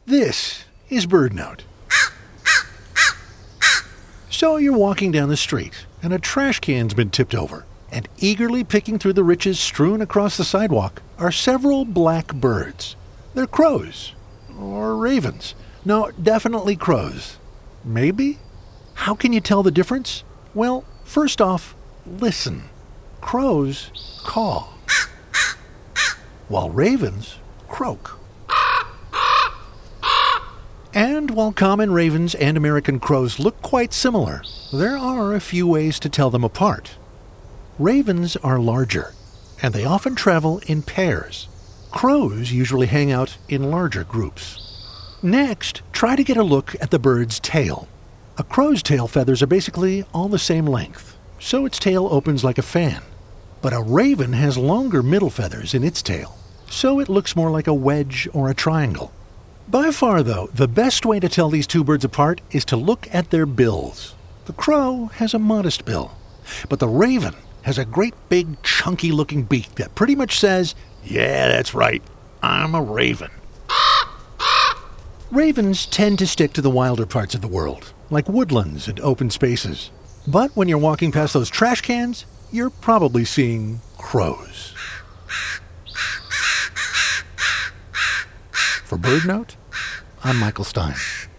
This is BirdNote. So you're walking down the street, and a trash can's been tipped over, and eagerly picking through the riches strewn across the sidewalk are several black birds. They're crows. Or ravens. No, definitely crows. Maybe? How can you tell the difference? Well, first off, listen. Crows caw, while ravens croak. And while common ravens and American crows look quite similar, there are a few ways to tell them apart. Ravens are larger, and they often travel in pairs. Crows usually hang out in larger groups. Next, try to get a look at the bird's tail. A crow's tail feathers are basically all the same length, so its tail opens like a fan. But a raven has longer middle feathers in its tail, so it looks more like a wedge or a triangle. By far, though, the best way to tell these two birds apart is to look at their bills. The crow has a modest bill, but the raven has a great big chunky-looking beak that pretty much says, "Yeah, that's right, I'm a raven." Ravens tend to stick to the wilder parts of the world, like woodlands and open spaces. But when you're walking past those trash cans, you're probably seeing crows. For BirdNote, I'm Michael Stein.